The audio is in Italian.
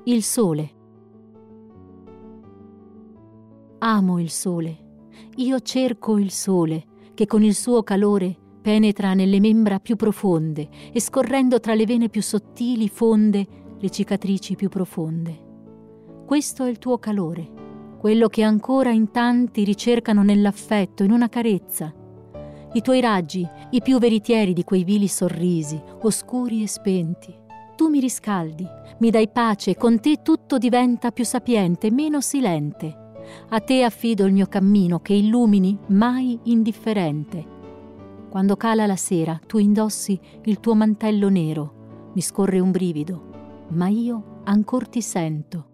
Il sole. Amo il sole. Io cerco il sole, che con il suo calore penetra nelle membra più profonde e scorrendo tra le vene più sottili fonde le cicatrici più profonde. Questo è il tuo calore, quello che ancora in tanti ricercano nell'affetto, in una carezza. I tuoi raggi, i più veritieri di quei vili sorrisi, oscuri e spenti. Tu mi riscaldi, mi dai pace e con te tutto diventa più sapiente, meno silente. A te affido il mio cammino che illumini mai indifferente. Quando cala la sera, tu indossi il tuo mantello nero. Mi scorre un brivido, ma io ancor ti sento.